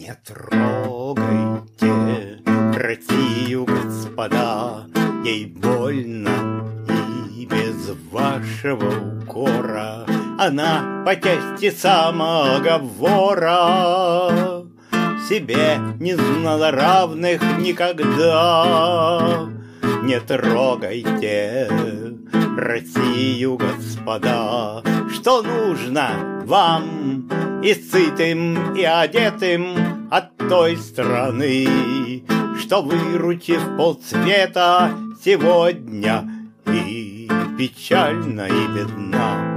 Не трогайте Россию, господа, ей больно и без вашего укора. Она по части самоговора себе не знала равных никогда. Не трогайте Россию, господа, что нужно вам и сытым, и одетым от той страны, что, выручив полцвета сегодня, и печально, и бедна.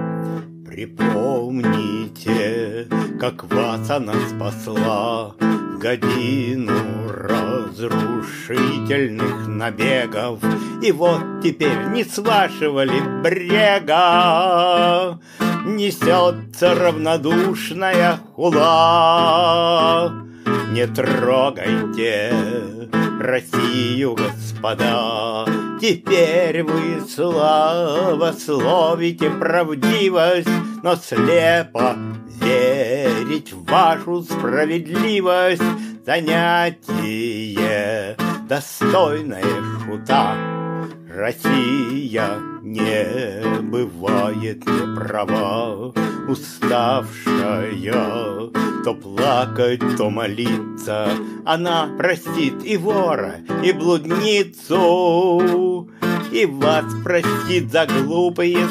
Припомните, как вас она спасла в годину разрушительных набегов, и вот теперь не с вашего ли брега несется равнодушная хула. Не трогайте Россию, господа, теперь вы славословите правдивость, но слепо верить в вашу справедливость — занятие, достойное шута. Россия не бывает неправа, уставшая то плакать, то молиться. Она простит и вора, и блудницу, и вас простит за глупые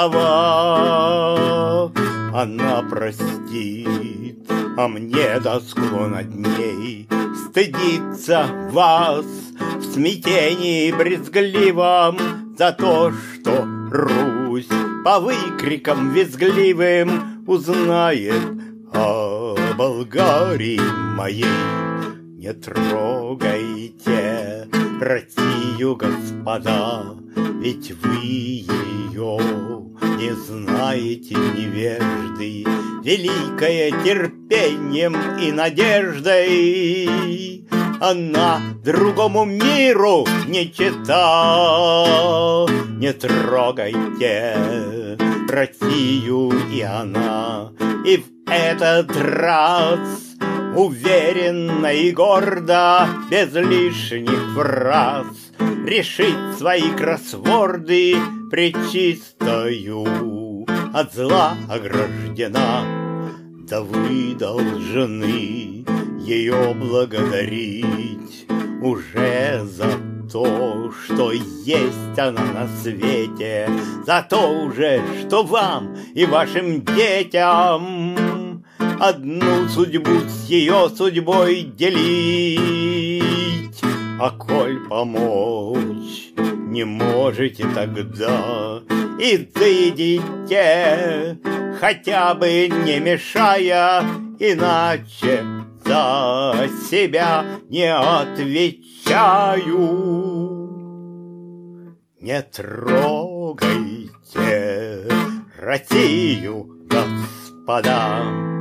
слова. Она простит, а мне тоску над ней, стыдится вас в смятении брезгливом за то, что Русь по выкрикам визгливым узнает о Болгарии моей. Не трогайте Россию, господа, ведь вы ее не знаете, невежды, великое терпением и надеждой. Она другому миру не чита. Не трогайте Россию, и она и в этот раз уверенно и гордо, без лишних фраз, решить свои кроссворды пречистою от зла ограждена. Да вы должны ее благодарить уже за то, что есть она на свете, за то уже, что вам и вашим детям одну судьбу с ее судьбой делить. А коль помочь не можете тогда, изыдите, хотя бы не мешая, иначе за себя не отвечаю. Не трогайте Россию, господа.